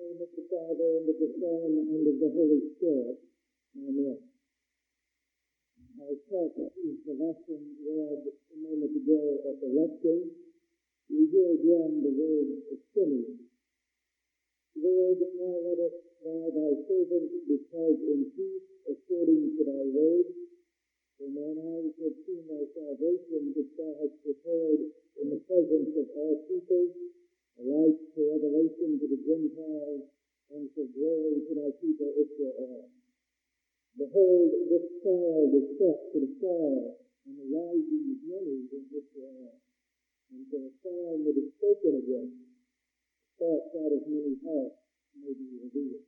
name of the Father, and of the Son, and of the Holy Spirit. Amen. Our text is the lesson read a moment ago at the lectern. We hear again the word of Simeon. Lord, now lettest thou thy servant depart in peace according to thy word. For mine eyes have seen thy salvation, which thou hast prepared in the presence of all peoples, a light for revelation to the Gentiles, and for glory to thy people Israel. Behold, this child is set for the fall and the rising of many in Israel, and for a sign that is spoken against, thoughts out of many hearts may be revealed.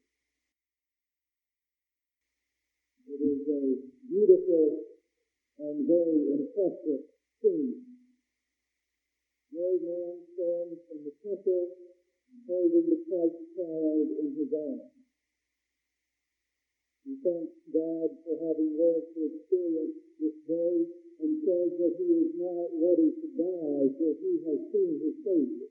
It is a beautiful and very impressive scene. The old man stands in the temple holding the Christ child in his arms. He thanks God for having lived to experience this day and says that he is now ready to die, for he has seen his Savior.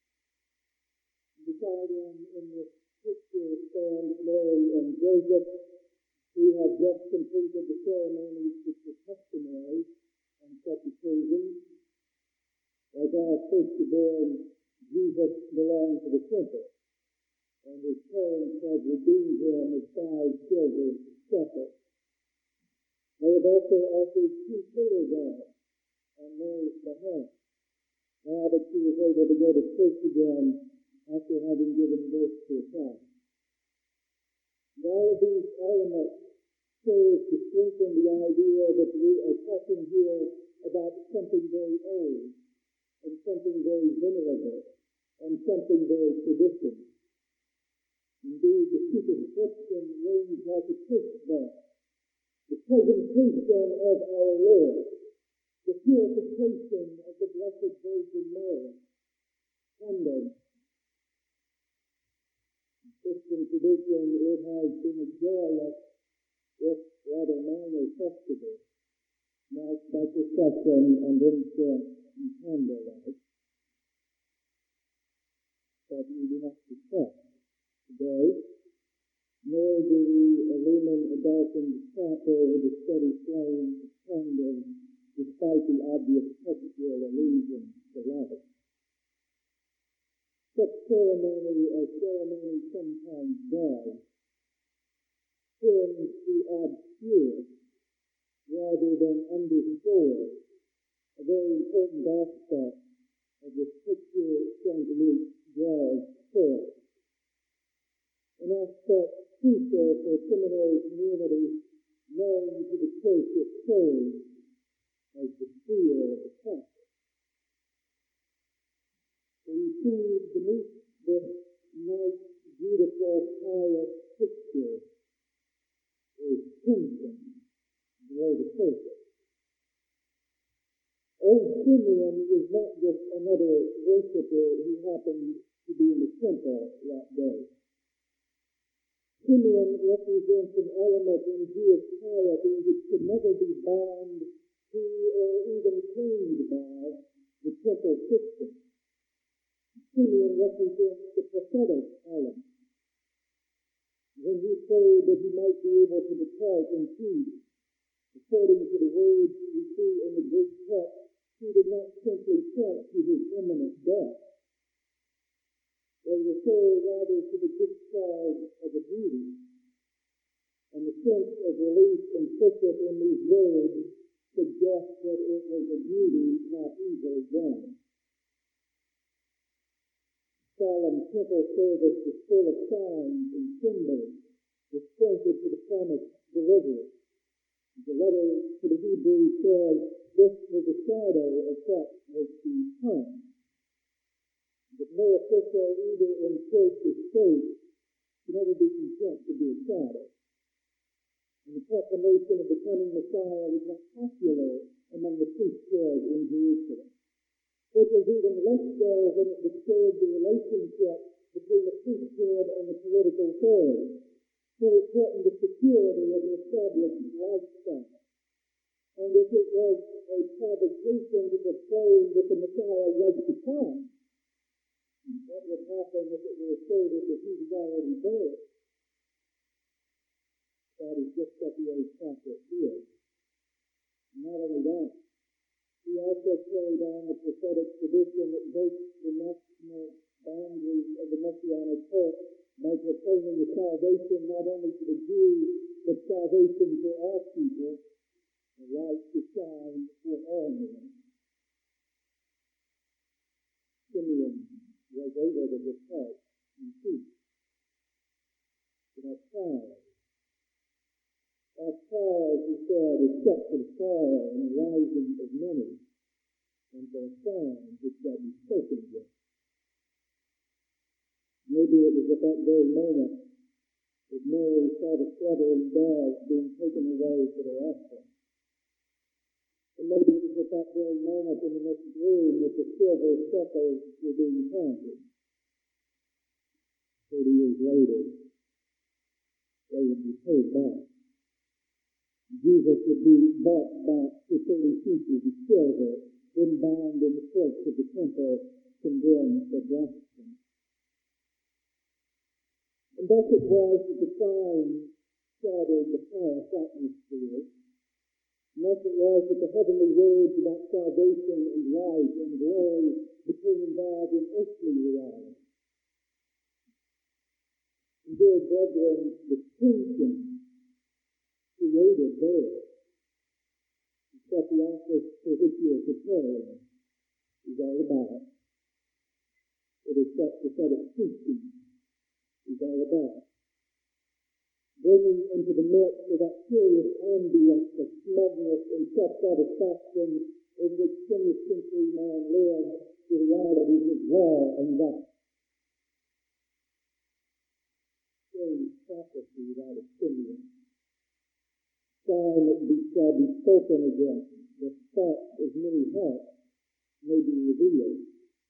Beside him in this picture stand Mary and Joseph, who have just completed the ceremonies which are customary on such occasions. Like our firstborn, Jesus belonged to the temple, and his parents had redeemed him as 5 silver shekels. They have also offered 2 turtle doves on Mary's behalf, now that she was able to go to church again after having given birth to a child. And all of these elements serve to strengthen the idea that we are talking here about something very old, and something very venerable, and something very traditional. Indeed, the superscription reads like a church bell, the presentation of our Lord, the purification of the Blessed Virgin Mary, Sunday. In Christian tradition, it has been a joyous, if rather minor festival, marked by procession and incense and candlelight. But we do not suspect today, nor do we illumine a darkened chapel with a steady flame of candles, despite the obvious textual allusion to light. Such ceremony as ceremony sometimes does, tends to obscure rather than underscore a very important aspect of this picture St. Luke draws forth. An aspect crucial for seminary community known to the church it serves as the seal of the Catholic. So you see beneath this nice, beautiful, pious picture is tension below the surface. Old Simeon is not just another worshiper who happened to be in the temple that day. Simeon represents an element in Jewish piety which could never be bound to or even claimed by the temple system. Simeon represents the prophetic element. When he prayed that he might be able to depart in peace, according to the words we see in the Greek text, he did not simply point to his imminent death. They refer rather to the discharge of a duty, and the sense of relief implicit in these words suggests that it was a duty not easily done. Solemn temple service is full of signs and symbols which pointed to the promised deliverer. The letter to the Hebrews says this was a shadow of what was to come. But no official either in church or state can ever be content to be a shadow. And the proclamation of the coming Messiah was not popular among the priesthood in Jerusalem. It was even less so when it disturbed the relationship between the priesthood and the political authorities, for it threatened the security of an established lifestyle. And if it was a provocation to proclaim that the Messiah was to come, What would happen if it were asserted that he was already there? That is just what the old prophet did. Not only that, he also carried on the prophetic tradition that breaks the national boundaries of the Messianic church by proclaiming the salvation not only for the Jews, but salvation for all people, the light to shine for all men. Simeon was able to depart in peace. That child, as he said, is set for the fall and the rising of many, and for a sign which shall be spoken with. Maybe it was at that very moment that Mary saw the fluttering doves being taken away for their offering. And maybe it was at that very moment in the next room that the silver shekels were being counted. 30 years later, they would be paid back. Jesus would be bought back for 30 pieces of silver, then bound in the courts of the temple, condemned for blasphemy. And thus it was that the sign shattered the pious atmosphere. And thus it was that the heavenly words about salvation and light and glory became involved in earthly reality. And dear brethren, the kingdom created there is what the office for which you are preparing is all about. It is what prophetic preaching is all about. Bringing into the midst of that curious ambience of smugness and self-satisfaction in which 20th century man lived, the realities of law and right. Strange prophecy out of Simeon. Sign that shall be spoken again. The thoughts of many hearts may be revealed.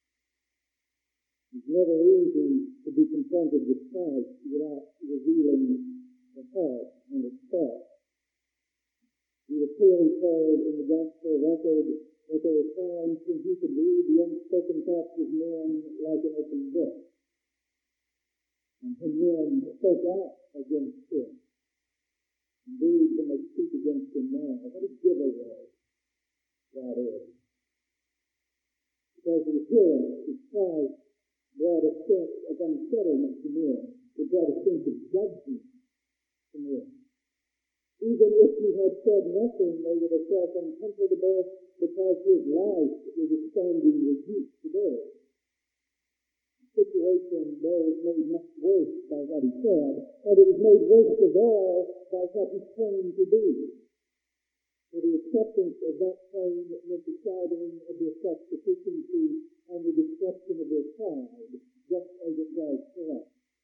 It's never easy to be confronted with Christ without revealing the heart and its thoughts. We were clearly told in the gospel record that there were times when he could read the unspoken thoughts of men like an open book. And when men spoke out against him, indeed when they speak against him now, what a giveaway that is. Because the appearance of Christ brought a sense of unsettlement to men. It brought a sense of judgment to men. Even if he had said nothing, they would have felt uncomfortable because his life was a standing rebuke to theirs. The situation, though, was made much worse by what he said, and it was made worse of all by what he claimed to be. For the acceptance of that claim meant the shouting of their self-sufficiency and the destruction of their pride, just as it was for us.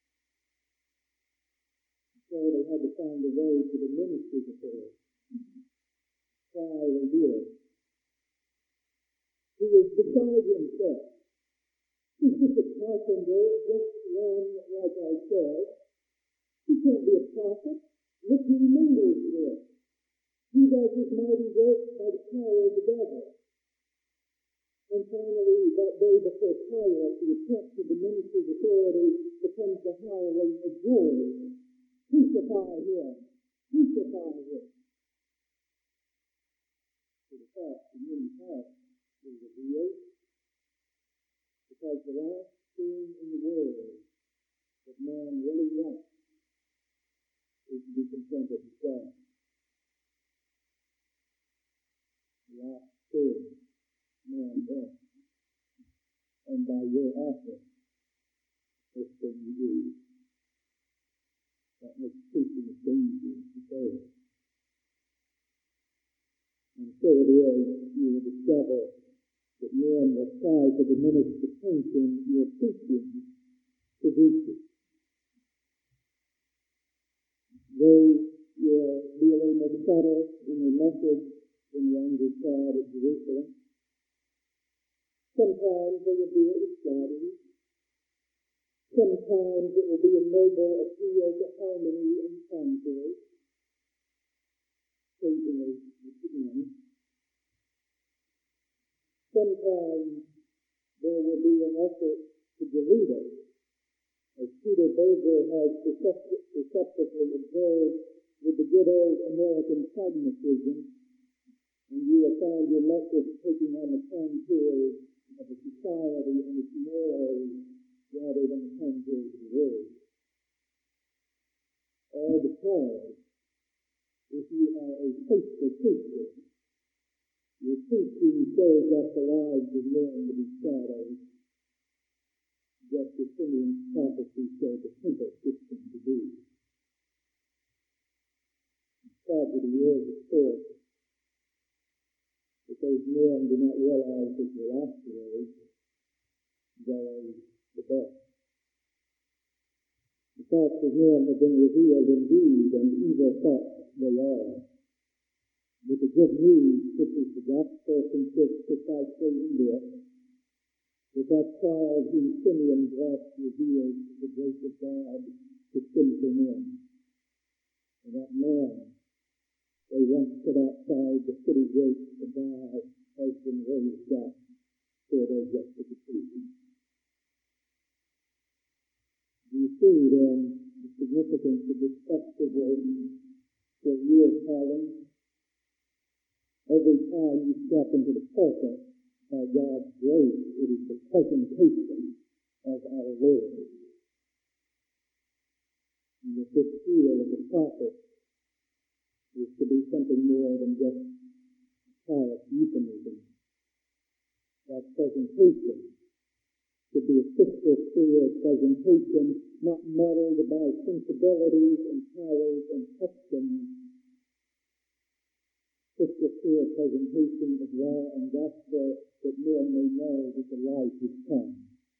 So they had to find a way to the minister's affairs. Try they did. He was beside himself. He's just a carpenter, just one like I said. He can't be a prophet. Look who he mingles with. He does his mighty work by the power of the devil. And finally, that day before Pilate, the attempt of the minister's authority becomes the howling of glory. Crucify him! Crucify him! So the fact in many hearts is revealed, because the last thing in the world that man really wants is to be confronted with God. The last thing man wants. And by your offer, this thing you do, that makes preaching a danger to fail. And so it is, you will discover that men will try to diminish the tension your preaching produces. They will be a little more subtle in their message than the angry crowd at Jerusalem. Sometimes they will do it with flattery. Sometimes it will be a noble appeal to harmony and concord. Occasionally, sometimes there will be an effort to delude us, as Peter Berger has perceptively observed with the good old American pragmatism, and you will find your lecture taking on the contours of a society and its morals rather than the contours of the world. All the time, if you are a faithful preacher, your preaching shows up the lives of men to be shadows, just as Simeon's prophecy showed the temple system to be. The tragedy is, of course, that those men do not realize that the last words are the best. The thoughts of men have been revealed indeed, and evil thoughts they are. But the good news, which is the gospel, consists precisely in this, that child whom Simeon blessed reveals the grace of God to sinful men. And that man, they once stood outside the city gates to die, has been raised up for their justification. Do you see then the significance of this festival that you are calling? Every time you step into the pulpit, by God's grace, it is the presentation of our Lord. And the fifth seal of the prophet is to be something more than just pious euphemism. That presentation should be a crystal clear presentation, not muddled by sensibilities and powers and customs. Crystal clear presentation of law and gospel, that men may know that the light has come.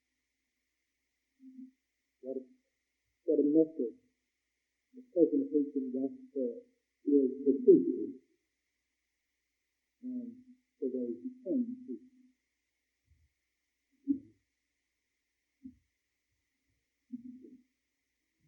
What a message. The presentation gospel is the preachers and for those who come to